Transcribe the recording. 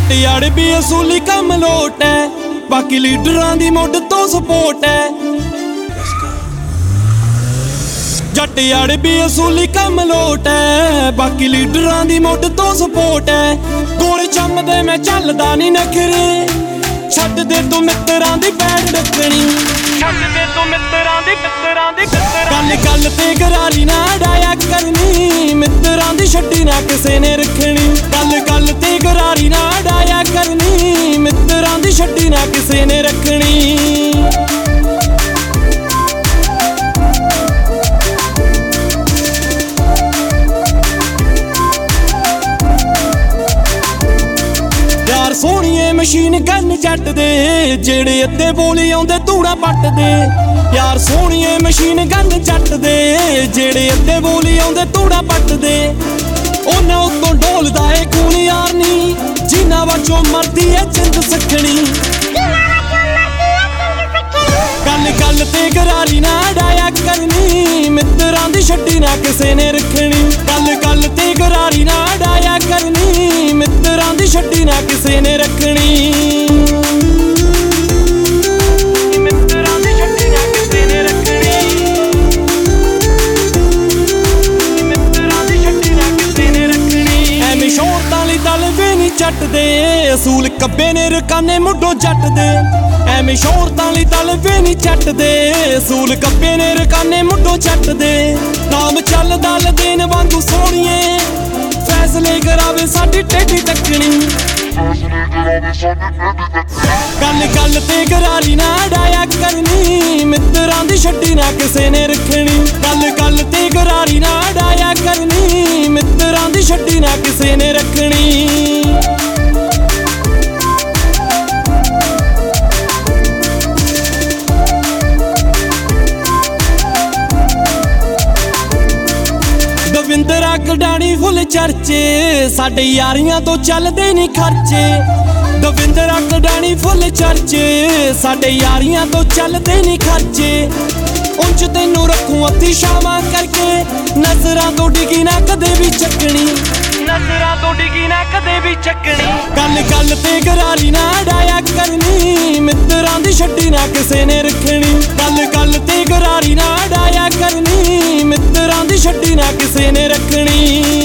जट यार भी असूली कम लोट है, बाकी लीडरां दी मुड तो सपोर्ट है। जट यार भी असूली कम लोट है, बाकी लीडरां दी मुड तो सपोर्ट है। गोल चमदे मैं चलदा नहीं नखरे, छड्ड दे तू मित्तरां दी बैठ डकनी, छड्ड दे तू मित्तरां दी गल गल ते गरारी ना डाया करनी, मित्तरां दी छड्डी ना किसे ने रखनी। गल गल ते गरारी ना डाया करनी, मित्तरां दी छड्डी ना किसे ने रखनी। यार सोहणीए मशीन गन जट दे, जेड़े अद्धे बोली आउंदे धूड़ा पट दे। यार सोहणीए मशीन गन जट दे, जेड़े अद्धे बोली आउंदे धूड़ा पट दे। उन्हां उत्तों ढोलदा ए खून यार नी, जिन्हां वचों मरदी ए जिंद सखणी। गल गल ते गरारी ना डाया करनी, मित्तरां दी छड्डी ना किसे ने रखनी। गल गल ते गरारी ना डाया करनी, मित्तरां दी छड्डी ना किसे ने रखनी। जट दे असूल कब्बे ने रकाने मुड्डो जट दे, एवें शोहरतां लई दल वे नी जट दे। असूल कब्बे ने रकाने मुड्डो जट दे, नाम चलदा लदेन वांगू सोहणीए, फैसले करावे साडी टेढ़ी तकनी। गल गल ते गरारी ना डाया करनी, मित्तरां दी छड्डी ना किसे ने रखनी। गल गल ते गरारी ना डाया करनी, मित्तरां दी छड्डी ना किसे ने रखनी। दविंदरा कडाणी फुल चर्चे, साडे यारियां तो चलदे नहीं खर्चे। दविंदरा कडाणी फुल चर्चे, साडे यारियां तो चलदे नहीं खर्चे। उंज तैनू रखूं अत्ती शावां करके, नजरां तो डिगी ना कदे भी चकनी, नजरां तो डिगी ना कदे भी चकनी। गल गल ते गरारी ना डाया करनी, मित्तरां दी छड्डी ना किसे ने रखनी। गल गल ते गरारी ना डाया करनी, मित्तरां दी छड्डी ना किसे ने रखनी।